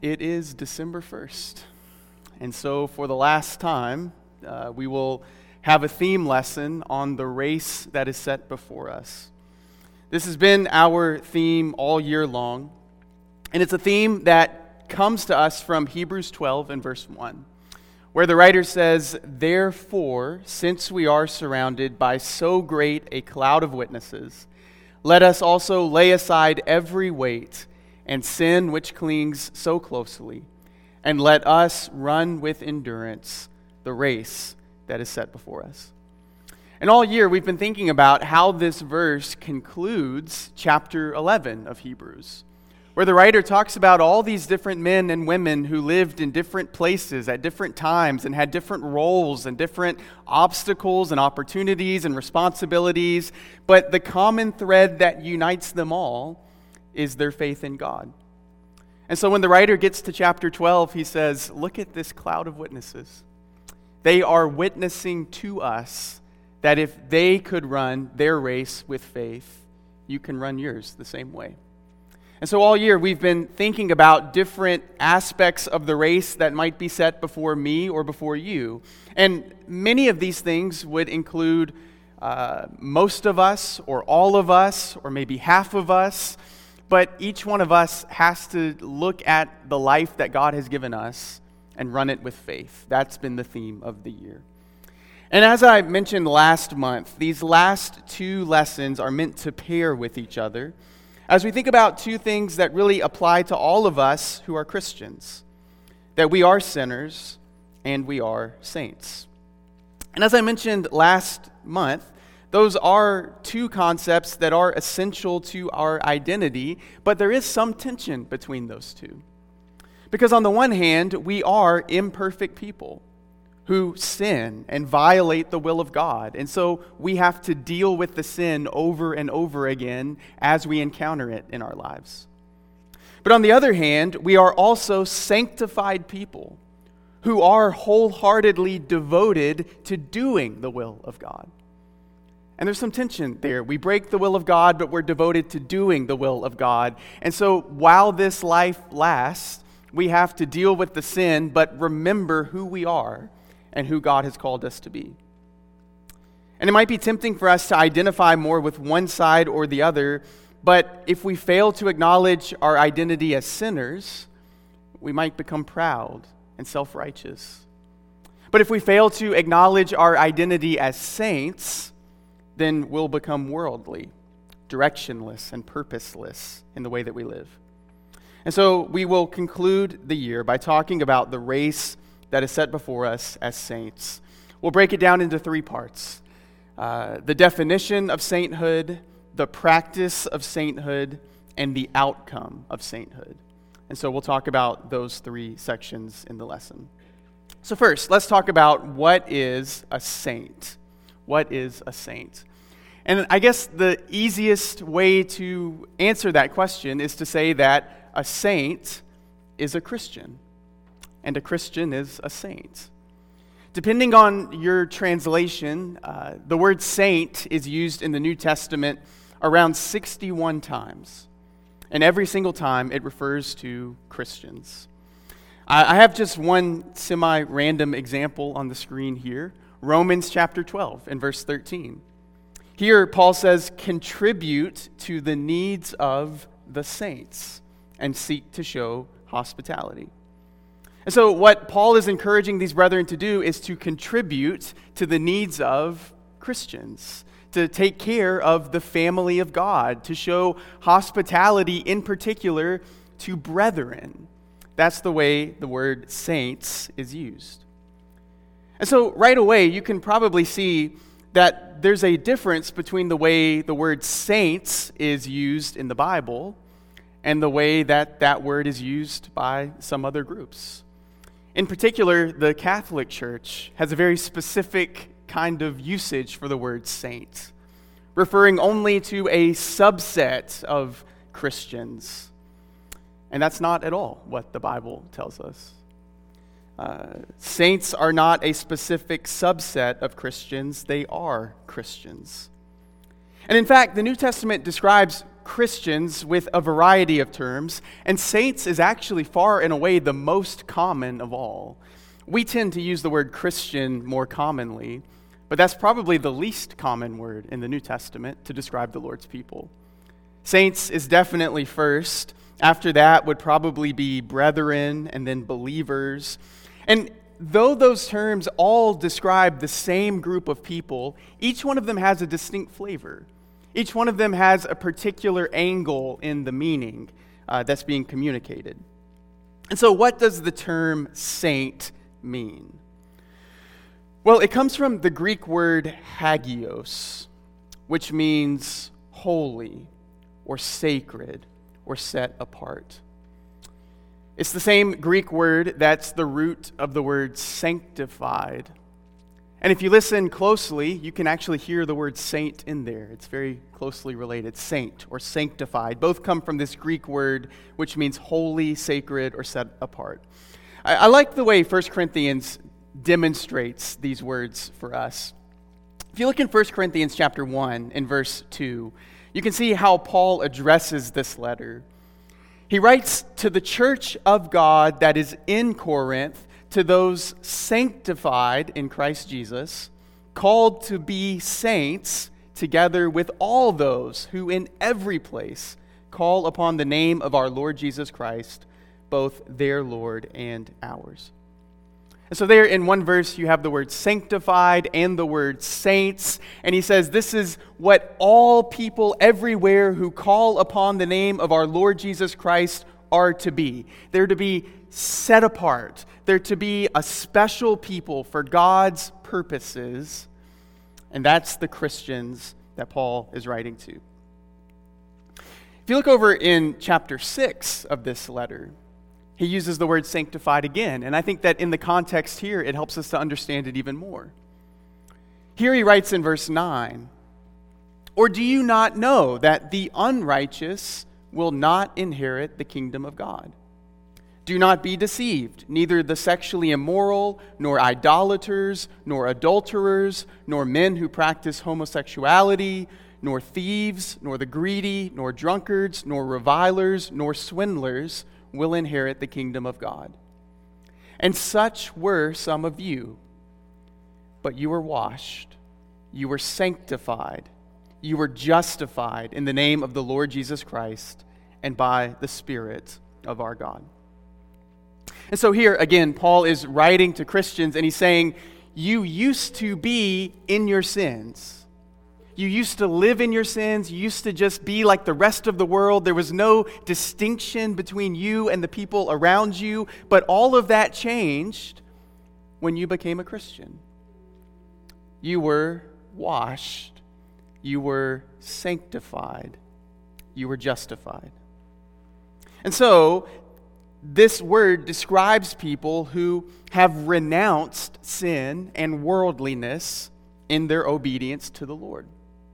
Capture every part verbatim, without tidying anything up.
It is December first, and so for the last time, uh, we will have a theme lesson on the race that is set before us. This has been our theme all year long, and it's a theme that comes to us from Hebrews twelve and verse one, where the writer says, "Therefore, since we are surrounded by so great a cloud of witnesses, let us also lay aside every weight and sin which clings so closely, and let us run with endurance the race that is set before us." And all year we've been thinking about how this verse concludes chapter eleven of Hebrews, where the writer talks about all these different men and women who lived in different places at different times and had different roles and different obstacles and opportunities and responsibilities, but the common thread that unites them all is their faith in God. And so when the writer gets to chapter twelve, he says, look at this cloud of witnesses. They are witnessing to us that if they could run their race with faith, you can run yours the same way. And so all year we've been thinking about different aspects of the race that might be set before me or before you. And many of these things would include uh, most of us or all of us or maybe half of us. But each one of us has to look at the life that God has given us and run it with faith. That's been the theme of the year. And as I mentioned last month, these last two lessons are meant to pair with each other as we think about two things that really apply to all of us who are Christians, that we are sinners and we are saints. And as I mentioned last month, those are two concepts that are essential to our identity, but there is some tension between those two. Because on the one hand, we are imperfect people who sin and violate the will of God. And so we have to deal with the sin over and over again as we encounter it in our lives. But on the other hand, we are also sanctified people who are wholeheartedly devoted to doing the will of God. And there's some tension there. We break the will of God, but we're devoted to doing the will of God. And so while this life lasts, we have to deal with the sin, but remember who we are and who God has called us to be. And it might be tempting for us to identify more with one side or the other, but if we fail to acknowledge our identity as sinners, we might become proud and self-righteous. But if we fail to acknowledge our identity as saints, then we'll become worldly, directionless, and purposeless in the way that we live. And so we will conclude the year by talking about the race that is set before us as saints. We'll break it down into three parts. Uh, the definition of sainthood, the practice of sainthood, and the outcome of sainthood. And so we'll talk about those three sections in the lesson. So first, let's talk about what is a saint. What is a saint? And I guess the easiest way to answer that question is to say that a saint is a Christian, and a Christian is a saint. Depending on your translation, uh, the word saint is used in the New Testament around sixty-one times, and every single time it refers to Christians. I, I have just one semi-random example on the screen here. Romans chapter twelve and verse thirteen. Here, Paul says, contribute to the needs of the saints and seek to show hospitality. And so what Paul is encouraging these brethren to do is to contribute to the needs of Christians, to take care of the family of God, to show hospitality in particular to brethren. That's the way the word saints is used. And so right away, you can probably see that there's a difference between the way the word saints is used in the Bible and the way that that word is used by some other groups. In particular, the Catholic Church has a very specific kind of usage for the word saint, referring only to a subset of Christians. And that's not at all what the Bible tells us. Uh, saints are not a specific subset of Christians, they are Christians. And in fact, the New Testament describes Christians with a variety of terms, and saints is actually far and away the most common of all. We tend to use the word Christian more commonly, but that's probably the least common word in the New Testament to describe the Lord's people. Saints is definitely first. After that would probably be brethren and then believers. And though those terms all describe the same group of people, each one of them has a distinct flavor. Each one of them has a particular angle in the meaning uh, that's being communicated. And so what does the term saint mean? Well, it comes from the Greek word hagios, which means holy or sacred or set apart. It's the same Greek word that's the root of the word sanctified. And if you listen closely, you can actually hear the word saint in there. It's very closely related. Saint or sanctified. Both come from this Greek word, which means holy, sacred, or set apart. I, I like the way First Corinthians demonstrates these words for us. If you look in First Corinthians chapter one in verse two, you can see how Paul addresses this letter. He writes to the church of God that is in Corinth, to those sanctified in Christ Jesus, called to be saints, together with all those who in every place call upon the name of our Lord Jesus Christ, both their Lord and ours. And so there in one verse you have the word sanctified and the word saints, and he says this is what all people everywhere who call upon the name of our Lord Jesus Christ are to be. They're to be set apart. They're to be a special people for God's purposes, and that's the Christians that Paul is writing to. If you look over in chapter six of this letter, he uses the word sanctified again, and I think that in the context here, it helps us to understand it even more. Here he writes in verse nine, "Or do you not know that the unrighteous will not inherit the kingdom of God? Do not be deceived, neither the sexually immoral, nor idolaters, nor adulterers, nor men who practice homosexuality, nor thieves, nor the greedy, nor drunkards, nor revilers, nor swindlers will inherit the kingdom of God. And such were some of you, but you were washed, you were sanctified, you were justified in the name of the Lord Jesus Christ and by the Spirit of our God." And so here, again, Paul is writing to Christians, and he's saying, you used to be in your sins. You used to live in your sins. You used to just be like the rest of the world. There was no distinction between you and the people around you. But all of that changed when you became a Christian. You were washed. You were sanctified. You were justified. And so, this word describes people who have renounced sin and worldliness in their obedience to the Lord.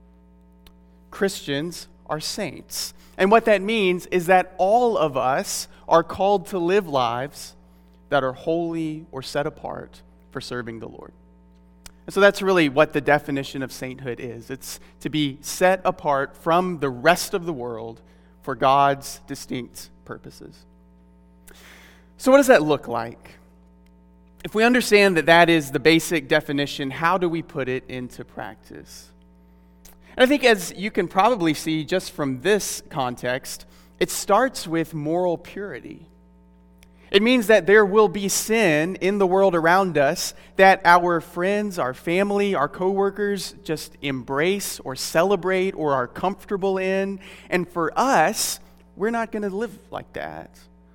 Christians are saints. And what that means is that all of us are called to live lives that are holy or set apart for serving the Lord. And so that's really what the definition of sainthood is. It's to be set apart from the rest of the world for God's distinct purposes. So what does that look like? If we understand that that is the basic definition, how do we put it into practice? And I think as you can probably see just from this context, it starts with moral purity. It means that there will be sin in the world around us that our friends, our family, our coworkers just embrace or celebrate or are comfortable in. And for us, we're not going to live like that.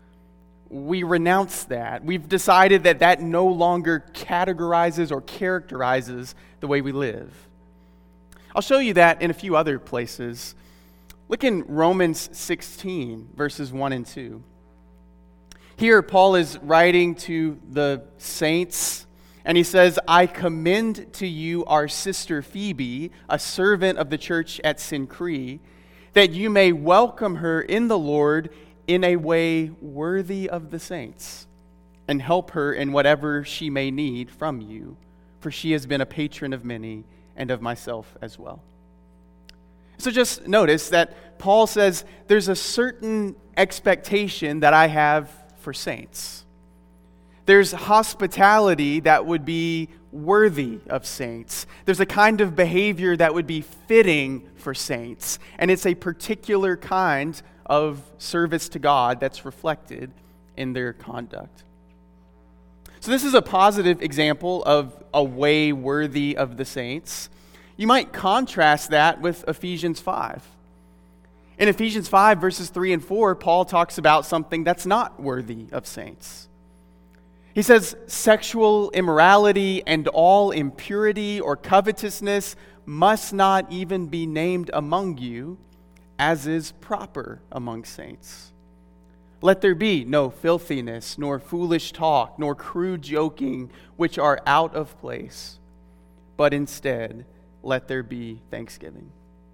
We renounce that. We've decided that that no longer categorizes or characterizes the way we live. I'll show you that in a few other places. Look in Romans sixteen, verses one and two. Here, Paul is writing to the saints, and he says, "I commend to you our sister Phoebe, a servant of the church at Cenchrea, that you may welcome her in the Lord in a way worthy of the saints, and help her in whatever she may need from you, for she has been a patron of many and of myself as well." So just notice that Paul says there's a certain expectation that I have for saints. There's hospitality that would be worthy of saints. There's a kind of behavior that would be fitting for saints. And it's a particular kind of service to God that's reflected in their conduct. So this is a positive example of a way worthy of the saints. You might contrast that with Ephesians five. In Ephesians five, verses three and four, Paul talks about something that's not worthy of saints. He says, sexual immorality and all impurity or covetousness must not even be named among you, as is proper among saints. Let there be no filthiness, nor foolish talk, nor crude joking, which are out of place, but instead let there be thanksgiving.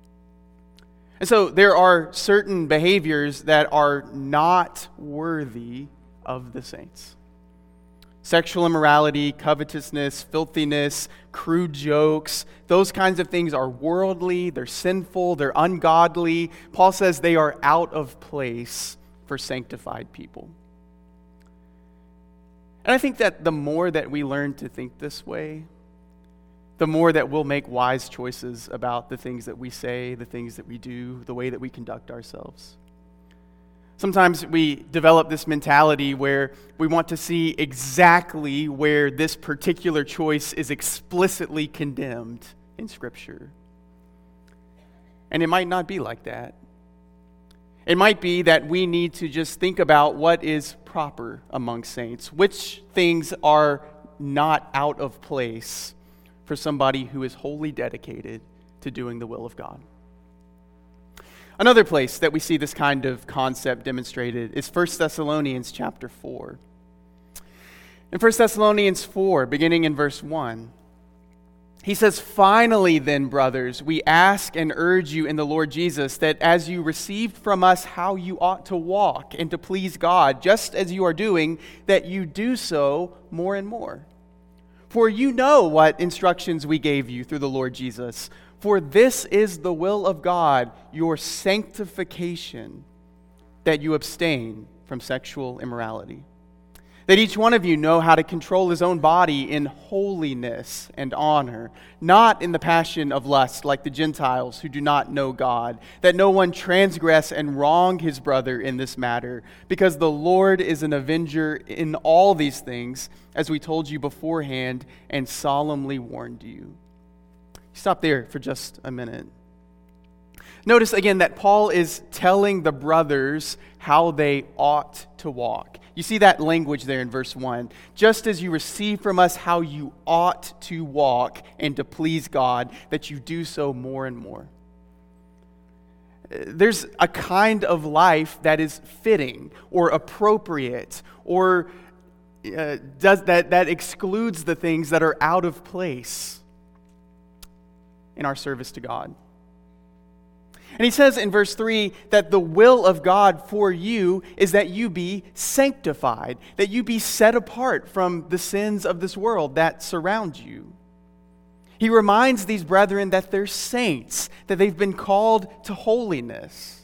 And so there are certain behaviors that are not worthy of the saints. Sexual immorality, covetousness, filthiness, crude jokes, those kinds of things are worldly, they're sinful, they're ungodly. Paul says they are out of place for sanctified people. And I think that the more that we learn to think this way, the more that we'll make wise choices about the things that we say, the things that we do, the way that we conduct ourselves. Sometimes we develop this mentality where we want to see exactly where this particular choice is explicitly condemned in Scripture. And it might not be like that. It might be that we need to just think about what is proper among saints, which things are not out of place for somebody who is wholly dedicated to doing the will of God. Another place that we see this kind of concept demonstrated is First Thessalonians chapter four. In First Thessalonians four, beginning in verse one, he says, "Finally then, brothers, we ask and urge you in the Lord Jesus that as you received from us how you ought to walk and to please God, just as you are doing, that you do so more and more. For you know what instructions we gave you through the Lord Jesus. For this is the will of God, your sanctification, that you abstain from sexual immorality. That each one of you know how to control his own body in holiness and honor, not in the passion of lust like the Gentiles who do not know God. That no one transgress and wrong his brother in this matter, because the Lord is an avenger in all these things, as we told you beforehand and solemnly warned you." Stop there for just a minute. Notice again that Paul is telling the brothers how they ought to walk. You see that language there in verse one. Just as you receive from us how you ought to walk and to please God, that you do so more and more. There's a kind of life that is fitting or appropriate or uh, does that, that excludes the things that are out of place in our service to God. And he says in verse three that the will of God for you is that you be sanctified, that you be set apart from the sins of this world that surround you. He reminds these brethren that they're saints, that they've been called to holiness.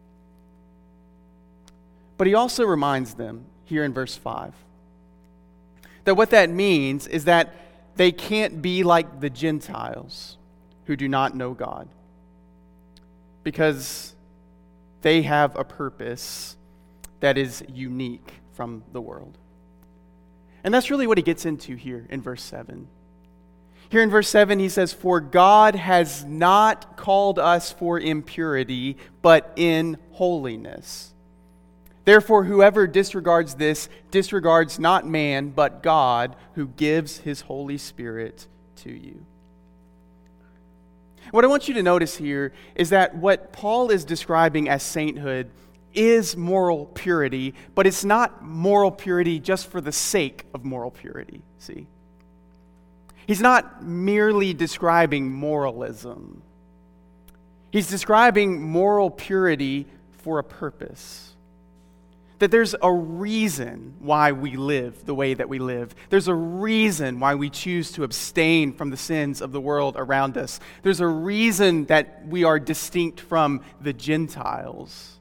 But he also reminds them here in verse five that what that means is that they can't be like the Gentiles who do not know God, because they have a purpose that is unique from the world. And that's really what he gets into here in verse seven. Here in verse seven he says, "For God has not called us for impurity, but in holiness. Therefore whoever disregards this disregards not man, but God, who gives his Holy Spirit to you." What I want you to notice here is that what Paul is describing as sainthood is moral purity, but it's not moral purity just for the sake of moral purity, see? He's not merely describing moralism. He's describing moral purity for a purpose. that there's a reason why we live the way that we live. There's a reason why we choose to abstain from the sins of the world around us. There's a reason that we are distinct from the Gentiles.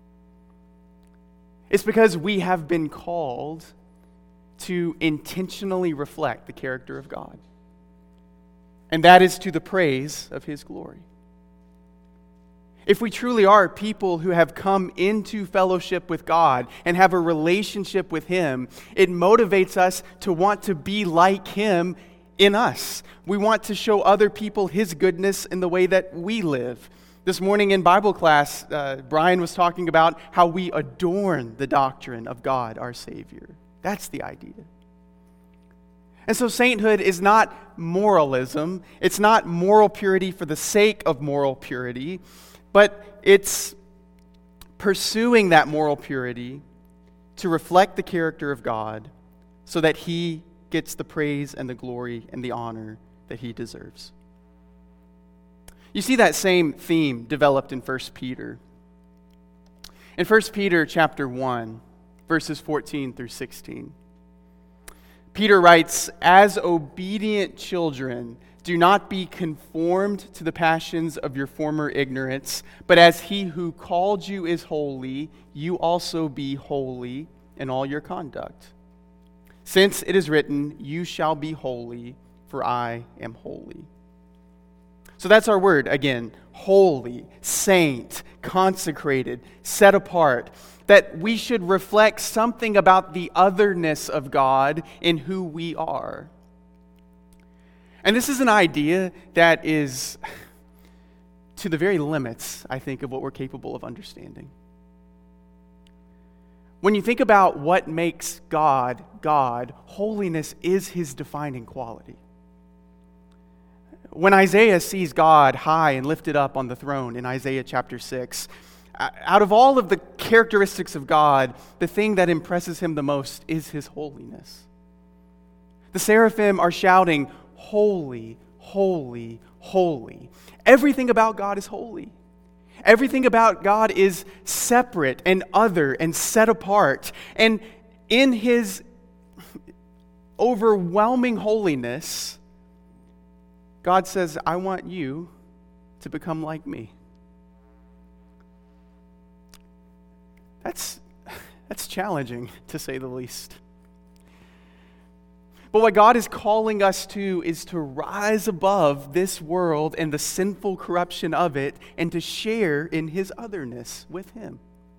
It's because we have been called to intentionally reflect the character of God. And that is to the praise of His glory. If we truly are people who have come into fellowship with God and have a relationship with Him, it motivates us to want to be like Him in us. We want to show other people His goodness in the way that we live. This morning in Bible class, uh, Brian was talking about how we adorn the doctrine of God, our Savior. That's the idea. And so sainthood is not moralism. It's not moral purity for the sake of moral purity. But it's pursuing that moral purity to reflect the character of God so that He gets the praise and the glory and the honor that He deserves. You see that same theme developed in First Peter. In First Peter chapter one, verses fourteen through sixteen, Peter writes, "As obedient children, do not be conformed to the passions of your former ignorance, but as He who called you is holy, you also be holy in all your conduct. Since it is written, you shall be holy, for I am holy." So that's our word again, holy, saint, consecrated, set apart. That we should reflect something about the otherness of God in who we are. And this is an idea that is to the very limits, I think, of what we're capable of understanding. When you think about what makes God, God, holiness is His defining quality. When Isaiah sees God high and lifted up on the throne in Isaiah chapter six, out of all of the characteristics of God, the thing that impresses him the most is His holiness. The seraphim are shouting, "Holy, holy, holy." Everything about God is holy. Everything about God is separate and other and set apart. And in His overwhelming holiness, God says, "I want you to become like me." That's, that's challenging, to say the least. But what God is calling us to is to rise above this world and the sinful corruption of it and to share in His otherness with Him.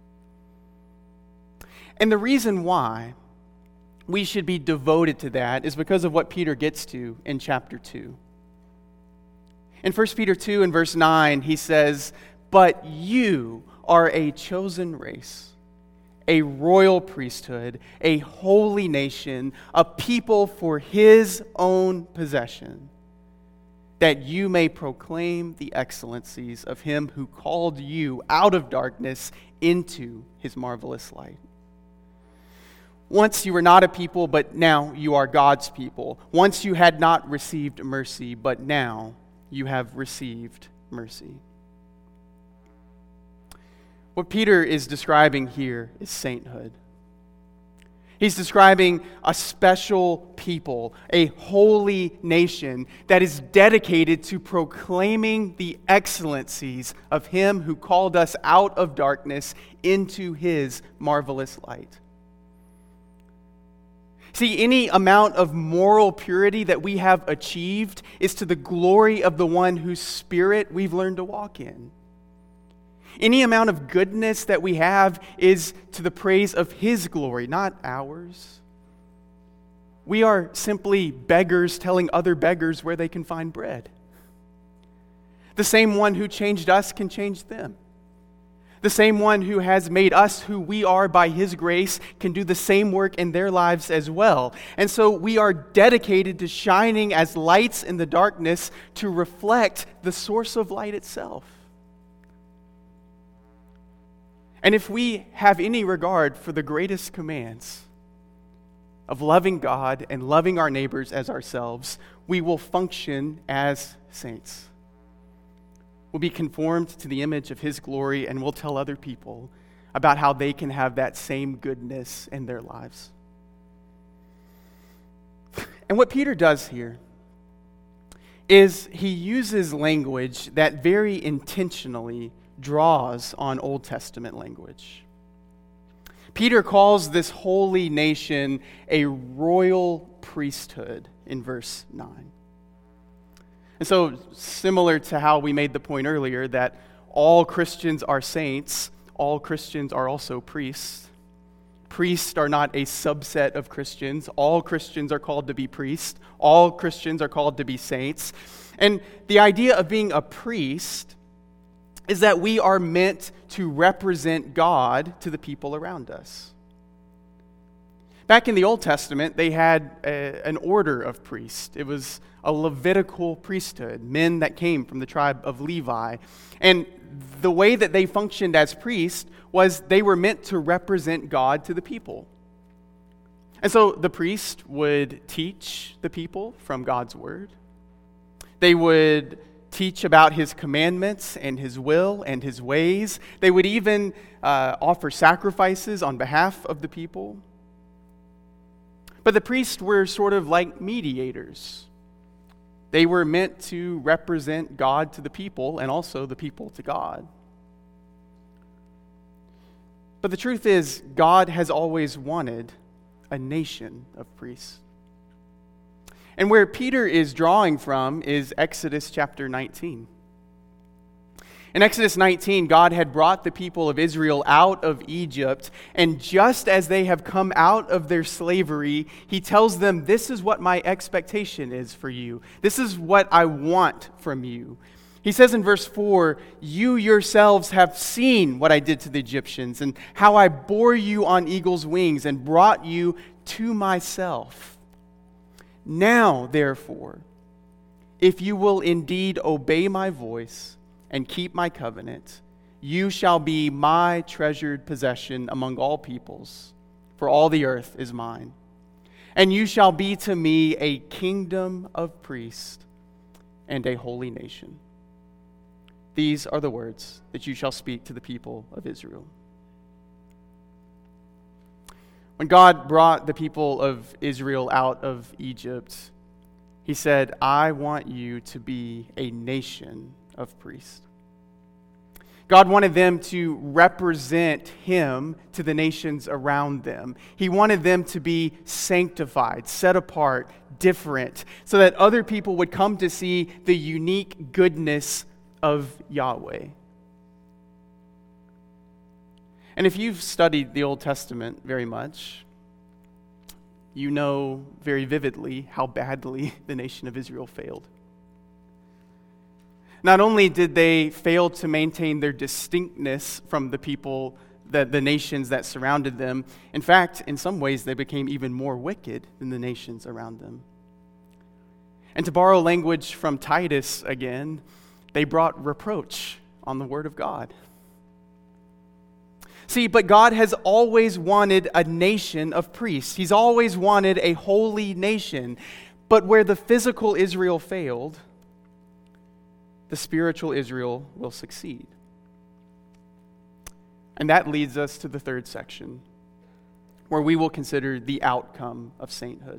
And the reason why we should be devoted to that is because of what Peter gets to in chapter two. In First Peter two and verse nine, he says, "But you are a chosen race, a royal priesthood, a holy nation, a people for His own possession, that you may proclaim the excellencies of Him who called you out of darkness into His marvelous light." Once you were not a people, but now you are God's people. Once you had not received mercy, but now you have received mercy. What Peter is describing here is sainthood. He's describing a special people, a holy nation that is dedicated to proclaiming the excellencies of Him who called us out of darkness into His marvelous light. See, any amount of moral purity that we have achieved is to the glory of the one whose spirit we've learned to walk in. Any amount of goodness that we have is to the praise of His glory, not ours. We are simply beggars telling other beggars where they can find bread. The same one who changed us can change them. The same one who has made us who we are by His grace can do the same work in their lives as well. And so we are dedicated to shining as lights in the darkness to reflect the source of light itself. And if we have any regard for the greatest commands of loving God and loving our neighbors as ourselves, we will function as saints. We'll be conformed to the image of His glory, and we'll tell other people about how they can have that same goodness in their lives. And what Peter does here is he uses language that very intentionally draws on Old Testament language. Peter calls this holy nation a royal priesthood in verse nine. And so, similar to how we made the point earlier that all Christians are saints, all Christians are also priests. Priests are not a subset of Christians. All Christians are called to be priests. All Christians are called to be saints. And the idea of being a priest is that we are meant to represent God to the people around us. Back in the Old Testament, they had a, an order of priests. It was a Levitical priesthood, men that came from the tribe of Levi. And the way that they functioned as priests was they were meant to represent God to the people. And so the priest would teach the people from God's word. They would teach about his commandments and his will and his ways. They would even uh, offer sacrifices on behalf of the people. But the priests were sort of like mediators. They were meant to represent God to the people and also the people to God. But the truth is, God has always wanted a nation of priests. And where Peter is drawing from is Exodus chapter nineteen. In Exodus nineteen, God had brought the people of Israel out of Egypt, and just as they have come out of their slavery, he tells them, this is what my expectation is for you. This is what I want from you. He says in verse four, you yourselves have seen what I did to the Egyptians, and how I bore you on eagle's wings and brought you to myself. Now, therefore, if you will indeed obey my voice and keep my covenant, you shall be my treasured possession among all peoples, for all the earth is mine. And you shall be to me a kingdom of priests and a holy nation. These are the words that you shall speak to the people of Israel. When God brought the people of Israel out of Egypt, he said, I want you to be a nation of priests. God wanted them to represent him to the nations around them. He wanted them to be sanctified, set apart, different, so that other people would come to see the unique goodness of Yahweh. And if you've studied the Old Testament very much, you know very vividly how badly the nation of Israel failed. Not only did they fail to maintain their distinctness from the people, the, the nations that surrounded them, in fact, in some ways, they became even more wicked than the nations around them. And to borrow language from Titus again, they brought reproach on the word of God. See, but God has always wanted a nation of priests. He's always wanted a holy nation. But where the physical Israel failed, the spiritual Israel will succeed. And that leads us to the third section, where we will consider the outcome of sainthood.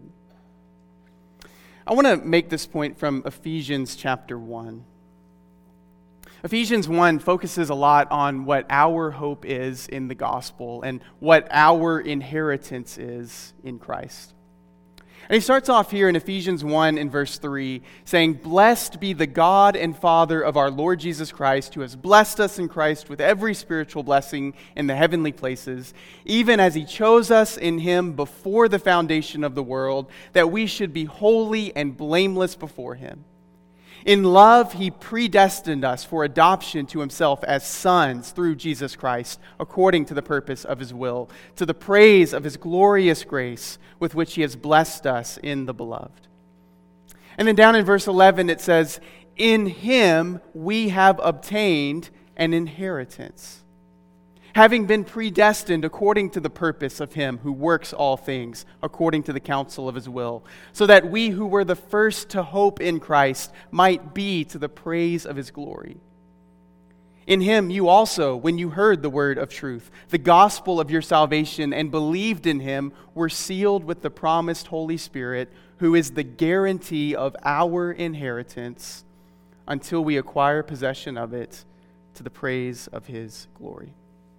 I want to make this point from Ephesians chapter one. Ephesians one focuses a lot on what our hope is in the gospel and what our inheritance is in Christ. And he starts off here in Ephesians one in verse three, saying, Blessed be the God and Father of our Lord Jesus Christ, who has blessed us in Christ with every spiritual blessing in the heavenly places, even as he chose us in him before the foundation of the world, that we should be holy and blameless before him. In love, he predestined us for adoption to himself as sons through Jesus Christ, according to the purpose of his will, to the praise of his glorious grace with which he has blessed us in the beloved. And then down in verse eleven it says, In him we have obtained an inheritance, having been predestined according to the purpose of him who works all things according to the counsel of his will, so that we who were the first to hope in Christ might be to the praise of his glory. In him you also, when you heard the word of truth, the gospel of your salvation, and believed in him, were sealed with the promised Holy Spirit, who is the guarantee of our inheritance until we acquire possession of it to the praise of his glory.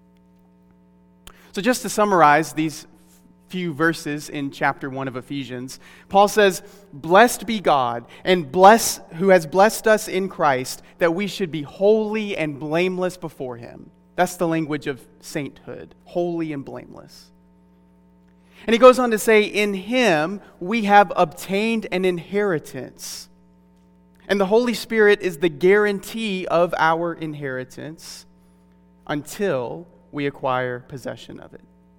So just to summarize these few verses in chapter one of Ephesians, Paul says, "Blessed be God, and bless who has blessed us in Christ, that we should be holy and blameless before him." That's the language of sainthood, holy and blameless. And he goes on to say, "In him we have obtained an inheritance." And the Holy Spirit is the guarantee of our inheritance until we acquire possession of it.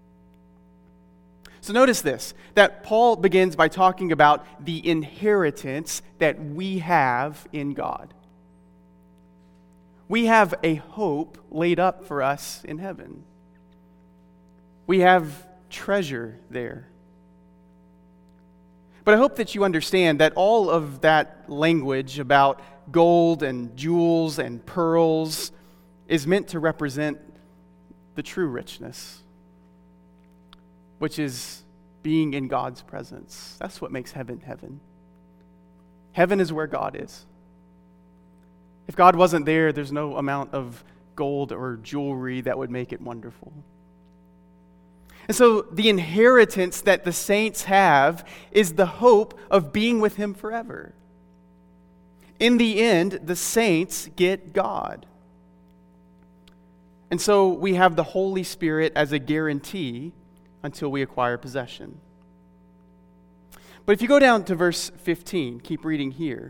So notice this, that Paul begins by talking about the inheritance that we have in God. We have a hope laid up for us in heaven. We have treasure there. But I hope that you understand that all of that language about gold and jewels and pearls is meant to represent the true richness, which is being in God's presence. That's what makes heaven heaven. Heaven is where God is. If God wasn't there, there's no amount of gold or jewelry that would make it wonderful. And so the inheritance that the saints have is the hope of being with him forever. In the end, the saints get God. And so we have the Holy Spirit as a guarantee until we acquire possession. But if you go down to verse fifteen, keep reading here,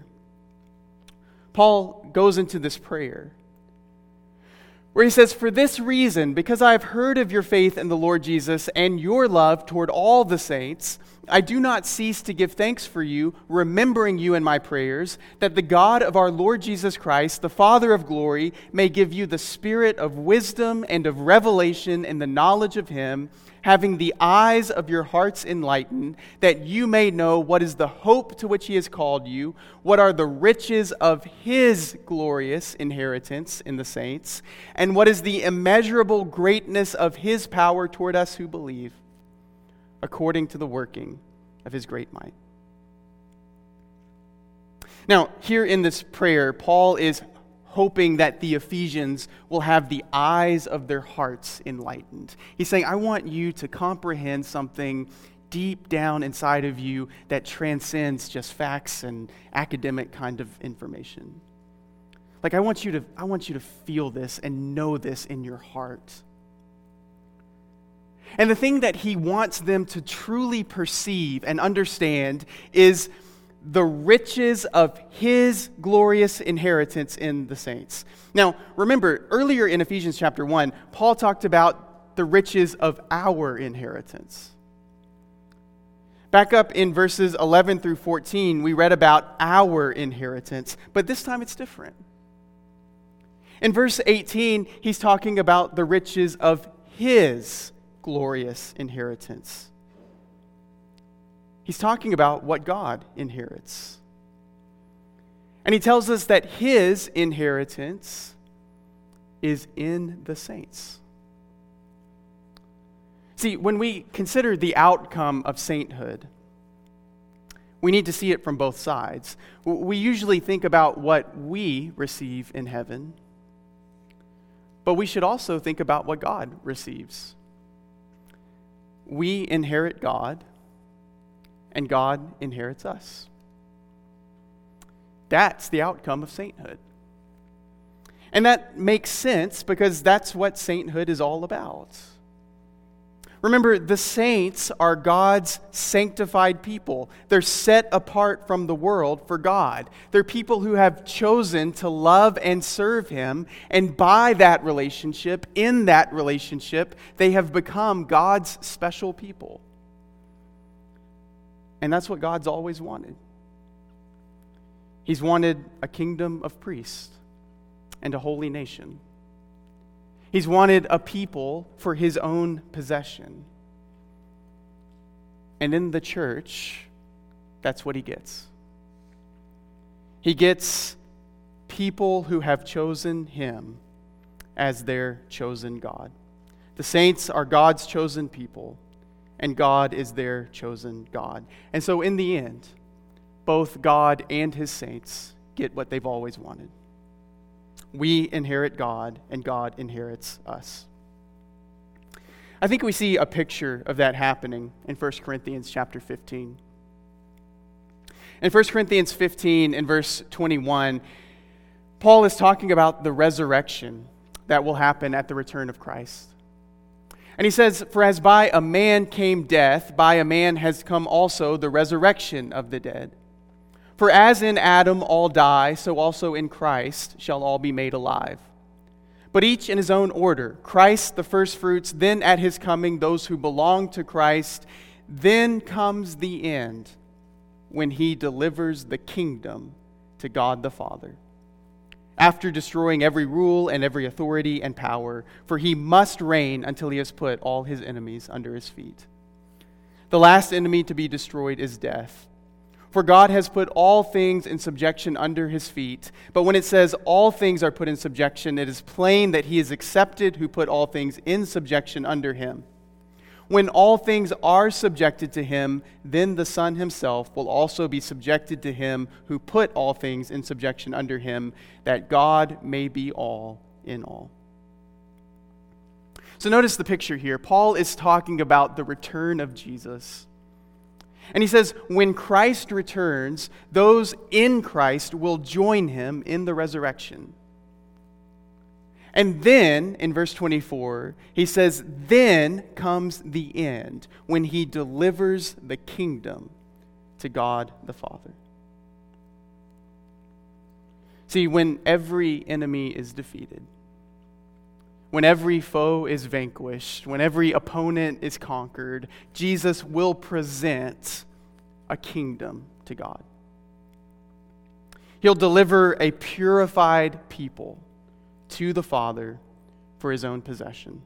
Paul goes into this prayer where he says, "For this reason, because I have heard of your faith in the Lord Jesus and your love toward all the saints, I do not cease to give thanks for you, remembering you in my prayers, that the God of our Lord Jesus Christ, the Father of glory, may give you the spirit of wisdom and of revelation in the knowledge of him, having the eyes of your hearts enlightened, that you may know what is the hope to which he has called you, what are the riches of his glorious inheritance in the saints, and what is the immeasurable greatness of his power toward us who believe, according to the working of his great might." Now, here in this prayer, Paul is hoping that the Ephesians will have the eyes of their hearts enlightened. He's saying, I want you to comprehend something deep down inside of you that transcends just facts and academic kind of information. Like, I want you to, I want you to feel this and know this in your heart. And the thing that he wants them to truly perceive and understand is the riches of his glorious inheritance in the saints. Now, remember, earlier in Ephesians chapter one, Paul talked about the riches of our inheritance. Back up in verses eleven through fourteen, we read about our inheritance, but this time it's different. In verse eighteen, he's talking about the riches of his glorious inheritance. He's talking about what God inherits. And he tells us that his inheritance is in the saints. See, when we consider the outcome of sainthood, we need to see it from both sides. We usually think about what we receive in heaven, but we should also think about what God receives. We inherit God, and God inherits us. That's the outcome of sainthood. And that makes sense because that's what sainthood is all about. Remember, the saints are God's sanctified people. They're set apart from the world for God. They're people who have chosen to love and serve him, and by that relationship, in that relationship, they have become God's special people. And that's what God's always wanted. He's wanted a kingdom of priests and a holy nation. He's wanted a people for his own possession. And in the church, that's what he gets. He gets people who have chosen him as their chosen God. The saints are God's chosen people, and God is their chosen God. And so in the end, both God and his saints get what they've always wanted. We inherit God, and God inherits us. I think we see a picture of that happening in First Corinthians chapter fifteen. In First Corinthians fifteen, in verse twenty-one, Paul is talking about the resurrection that will happen at the return of Christ. And he says, "For as by a man came death, by a man has come also the resurrection of the dead. For as in Adam all die, so also in Christ shall all be made alive. But each in his own order, Christ the firstfruits, then at his coming those who belong to Christ. Then comes the end, when he delivers the kingdom to God the Father, after destroying every rule and every authority and power, for he must reign until he has put all his enemies under his feet. The last enemy to be destroyed is death. For God has put all things in subjection under his feet. But when it says all things are put in subjection, it is plain that he is accepted who put all things in subjection under him. When all things are subjected to him, then the Son himself will also be subjected to him who put all things in subjection under him, that God may be all in all." So notice the picture here. Paul is talking about the return of Jesus. And he says, when Christ returns, those in Christ will join him in the resurrection. And then, in verse twenty-four, he says, then comes the end, when he delivers the kingdom to God the Father. See, when every enemy is defeated, when every foe is vanquished, when every opponent is conquered, Jesus will present a kingdom to God. He'll deliver a purified people to the Father for his own possession.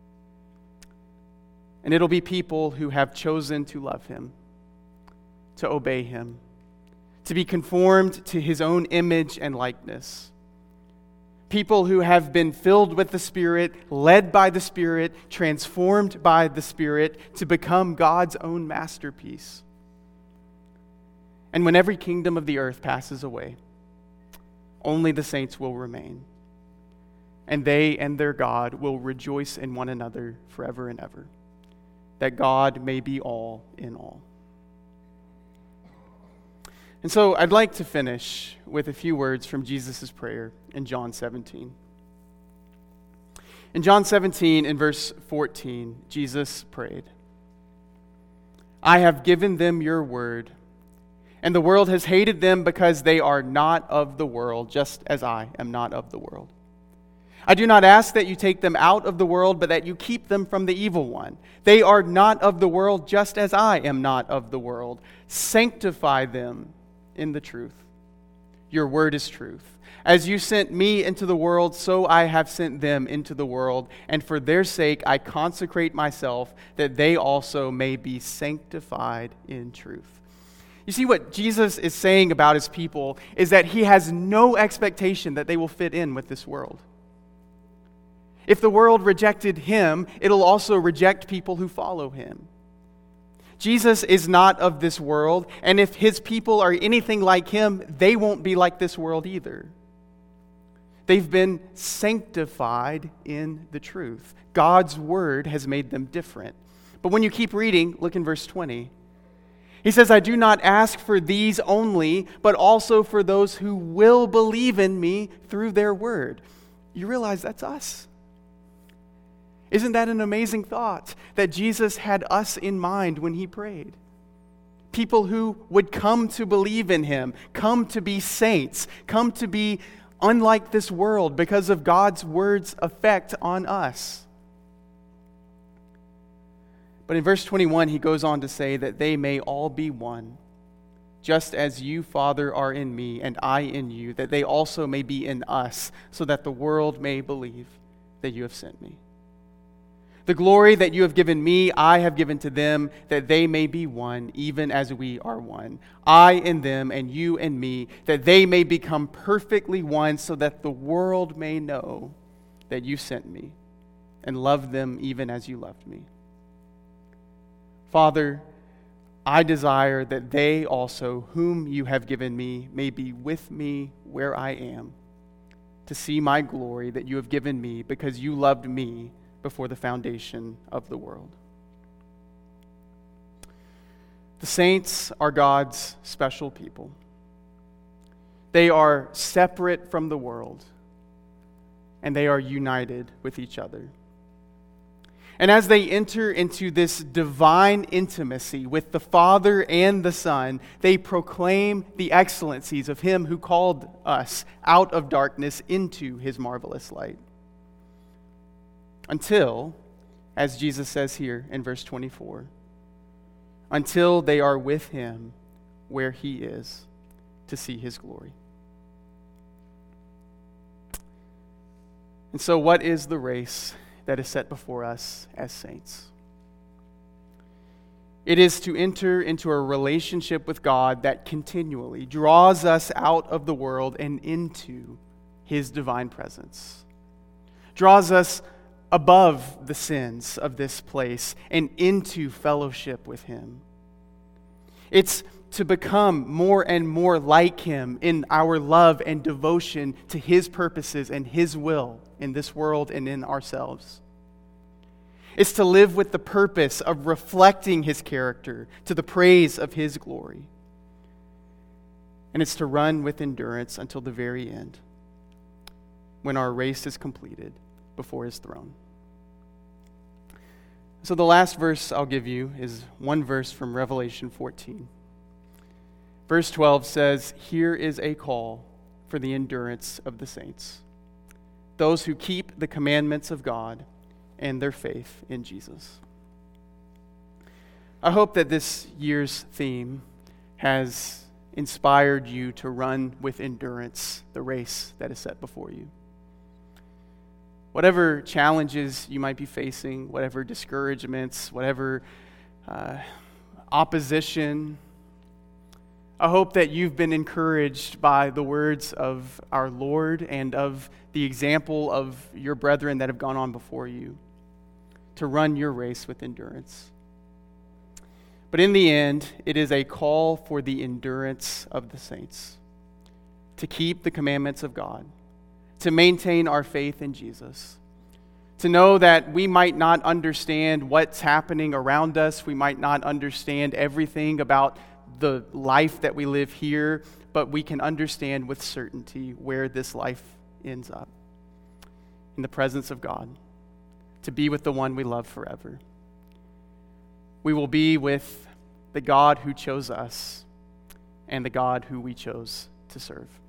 And it'll be people who have chosen to love him, to obey him, to be conformed to his own image and likeness. People who have been filled with the Spirit, led by the Spirit, transformed by the Spirit to become God's own masterpiece. And when every kingdom of the earth passes away, only the saints will remain. And they and their God will rejoice in one another forever and ever, that God may be all in all. And so I'd like to finish with a few words from Jesus' prayer in John seventeen. In John seventeen, in verse fourteen, Jesus prayed, "I have given them your word, and the world has hated them because they are not of the world, just as I am not of the world. I do not ask that you take them out of the world, but that you keep them from the evil one. They are not of the world, just as I am not of the world. Sanctify them in the truth. Your word is truth. As you sent me into the world, so I have sent them into the world, and for their sake I consecrate myself, that they also may be sanctified in truth." You see, what Jesus is saying about his people is that he has no expectation that they will fit in with this world. If the world rejected him, it'll also reject people who follow him. Jesus is not of this world, and if his people are anything like him, they won't be like this world either. They've been sanctified in the truth. God's word has made them different. But when you keep reading, look in verse twenty. He says, "I do not ask for these only, but also for those who will believe in me through their word." You realize that's us. Isn't that an amazing thought, that Jesus had us in mind when he prayed? People who would come to believe in him, come to be saints, come to be unlike this world because of God's word's effect on us. But in verse twenty-one, he goes on to say that they may all be one, just as you, Father, are in me and I in you, that they also may be in us, so that the world may believe that you have sent me. The glory that you have given me, I have given to them, that they may be one, even as we are one. I in them, and you in me, that they may become perfectly one, so that the world may know that you sent me and loved them even as you loved me. Father, I desire that they also, whom you have given me, may be with me where I am, to see my glory that you have given me because you loved me before the foundation of the world. The saints are God's special people. They are separate from the world, and they are united with each other. And as they enter into this divine intimacy with the Father and the Son, they proclaim the excellencies of Him who called us out of darkness into His marvelous light. Until, as Jesus says here in verse twenty-four, until they are with Him where He is to see His glory. And so, what is the race that is set before us as saints? It is to enter into a relationship with God that continually draws us out of the world and into His divine presence, draws us above the sins of this place and into fellowship with Him. It's to become more and more like Him in our love and devotion to His purposes and His will in this world and in ourselves. It's to live with the purpose of reflecting His character to the praise of His glory. And it's to run with endurance until the very end, when our race is completed before His throne. So the last verse I'll give you is one verse from Revelation fourteen. Verse twelve says, "Here is a call for the endurance of the saints, those who keep the commandments of God and their faith in Jesus." I hope that this year's theme has inspired you to run with endurance the race that is set before you. Whatever challenges you might be facing, whatever discouragements, whatever uh, opposition, I hope that you've been encouraged by the words of our Lord and of the example of your brethren that have gone on before you to run your race with endurance. But in the end, it is a call for the endurance of the saints, to keep the commandments of God, to maintain our faith in Jesus, to know that we might not understand what's happening around us, we might not understand everything about the life that we live here, but we can understand with certainty where this life ends up, in the presence of God, to be with the one we love forever. We will be with the God who chose us and the God who we chose to serve.